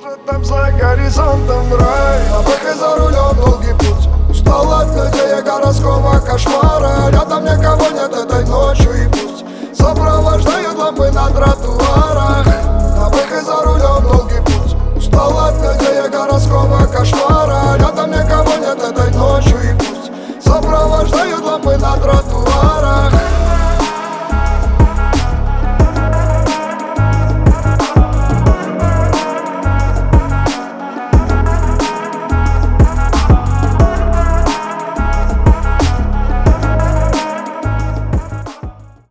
Может там за горизонтом рай, а пока за рулем долгий путь. Устал от людей городского кошмара. Рядом никого